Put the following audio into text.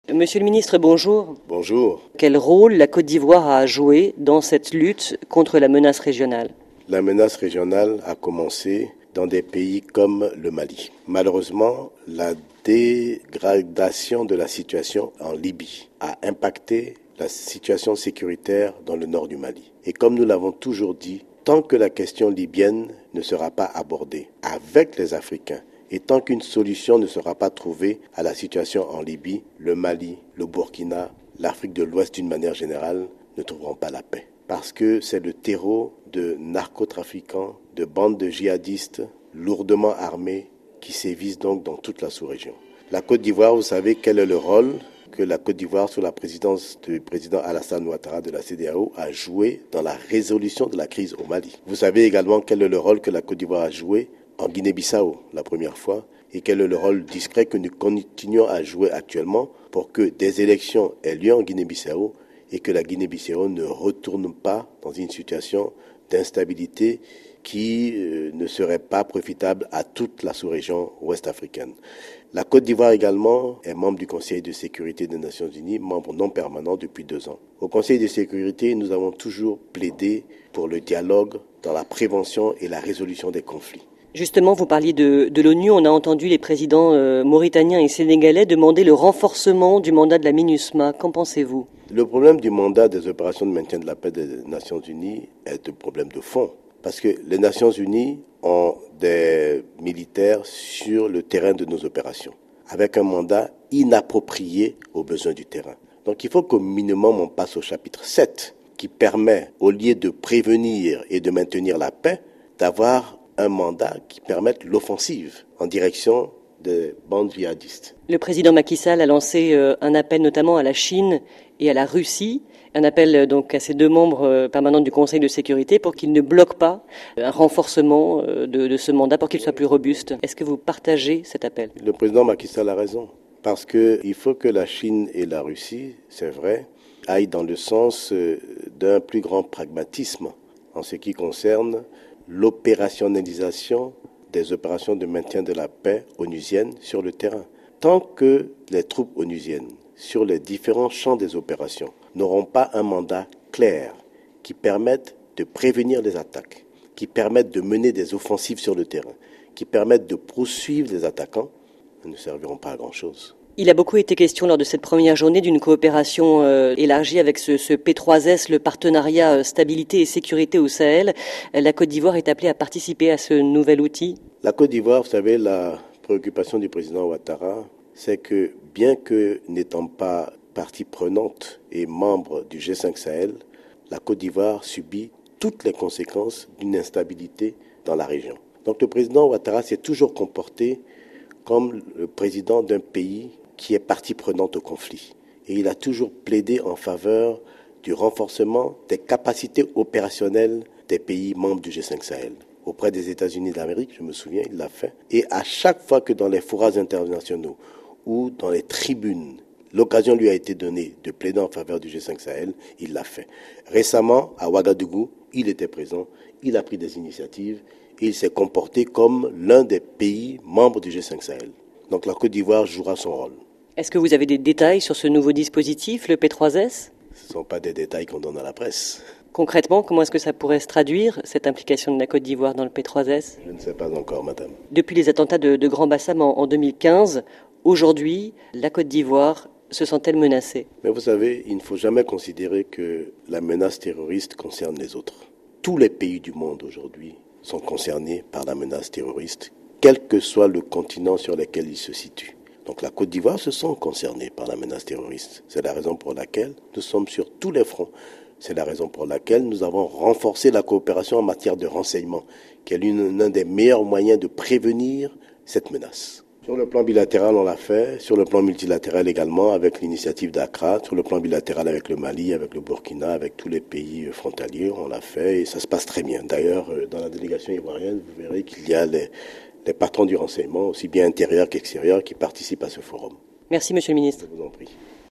Monsieur le ministre, bonjour. Bonjour. Quel rôle la Côte d'Ivoire a joué dans cette lutte contre la menace régionale ? La menace régionale a commencé dans des pays comme le Mali. Malheureusement, la dégradation de la situation en Libye a impacté la situation sécuritaire dans le nord du Mali. Et comme nous l'avons toujours dit, tant que la question libyenne ne sera pas abordée avec les Africains, et tant qu'une solution ne sera pas trouvée à la situation en Libye, le Mali, le Burkina, l'Afrique de l'Ouest d'une manière générale ne trouveront pas la paix. Parce que c'est le terreau de narcotrafiquants, de bandes de djihadistes lourdement armés qui sévissent donc dans toute la sous-région. La Côte d'Ivoire, vous savez quel est le rôle que la Côte d'Ivoire, sous la présidence du président Alassane Ouattara de la CEDEAO, a joué dans la résolution de la crise au Mali. Vous savez également quel est le rôle que la Côte d'Ivoire a joué en Guinée-Bissau la première fois et quel est le rôle discret que nous continuons à jouer actuellement pour que des élections aient lieu en Guinée-Bissau et que la Guinée-Bissau ne retourne pas dans une situation d'instabilité qui ne serait pas profitable à toute la sous-région ouest africaine. La Côte d'Ivoire également est membre du Conseil de sécurité des Nations Unies, membre non permanent depuis 2 ans. Au Conseil de sécurité, nous avons toujours plaidé pour le dialogue dans la prévention et la résolution des conflits. Justement, vous parliez de l'ONU. On a entendu les présidents mauritaniens et sénégalais demander le renforcement du mandat de la MINUSMA. Qu'en pensez-vous ? Le problème du mandat des opérations de maintien de la paix des Nations Unies est un problème de fond. Parce que les Nations Unies ont des militaires sur le terrain de nos opérations, avec un mandat inapproprié aux besoins du terrain. Donc il faut qu'au minimum on passe au chapitre 7, qui permet, au lieu de prévenir et de maintenir la paix, d'avoir un mandat qui permette l'offensive en direction des bandes djihadistes. Le président Macky Sall a lancé un appel notamment à la Chine et à la Russie, un appel donc à ces 2 membres permanents du Conseil de sécurité pour qu'ils ne bloquent pas un renforcement de ce mandat pour qu'il soit plus robuste. Est-ce que vous partagez cet appel ? Le président Macky Sall a raison, parce qu'il faut que la Chine et la Russie, c'est vrai, aillent dans le sens d'un plus grand pragmatisme en ce qui concerne l'opérationnalisation des opérations de maintien de la paix onusiennes sur le terrain. Tant que les troupes onusiennes, sur les différents champs des opérations, n'auront pas un mandat clair qui permette de prévenir les attaques, qui permette de mener des offensives sur le terrain, qui permette de poursuivre les attaquants, elles ne serviront pas à grand-chose. Il a beaucoup été question lors de cette première journée d'une coopération élargie avec ce P3S, le partenariat stabilité et sécurité au Sahel. La Côte d'Ivoire est appelée à participer à ce nouvel outil. La Côte d'Ivoire, vous savez, la préoccupation du président Ouattara, c'est que bien que n'étant pas partie prenante et membre du G5 Sahel, la Côte d'Ivoire subit toutes les conséquences d'une instabilité dans la région. Donc le président Ouattara s'est toujours comporté comme le président d'un pays qui est partie prenante au conflit. Et il a toujours plaidé en faveur du renforcement des capacités opérationnelles des pays membres du G5 Sahel. Auprès des États-Unis d'Amérique, je me souviens, il l'a fait. Et à chaque fois que dans les forages internationaux ou dans les tribunes, l'occasion lui a été donnée de plaider en faveur du G5 Sahel, il l'a fait. Récemment, à Ouagadougou, il était présent, il a pris des initiatives et il s'est comporté comme l'un des pays membres du G5 Sahel. Donc la Côte d'Ivoire jouera son rôle. Est-ce que vous avez des détails sur ce nouveau dispositif, le P3S ? Ce ne sont pas des détails qu'on donne à la presse. Concrètement, comment est-ce que ça pourrait se traduire, cette implication de la Côte d'Ivoire dans le P3S ? Je ne sais pas encore, madame. Depuis les attentats de Grand Bassam en 2015, aujourd'hui, la Côte d'Ivoire se sent-elle menacée ? Mais vous savez, il ne faut jamais considérer que la menace terroriste concerne les autres. Tous les pays du monde aujourd'hui sont concernés par la menace terroriste, quel que soit le continent sur lequel ils se situent. Donc la Côte d'Ivoire se sent concernée par la menace terroriste. C'est la raison pour laquelle nous sommes sur tous les fronts. C'est la raison pour laquelle nous avons renforcé la coopération en matière de renseignement, qui est l'un des meilleurs moyens de prévenir cette menace. Sur le plan bilatéral, on l'a fait. Sur le plan multilatéral également, avec l'initiative d'Accra. Sur le plan bilatéral avec le Mali, avec le Burkina, avec tous les pays frontaliers, on l'a fait et ça se passe très bien. D'ailleurs, dans la délégation ivoirienne, vous verrez qu'il y a les patrons du renseignement, aussi bien intérieur qu'extérieur, qui participent à ce forum. Merci, Monsieur le Ministre. Je vous en prie.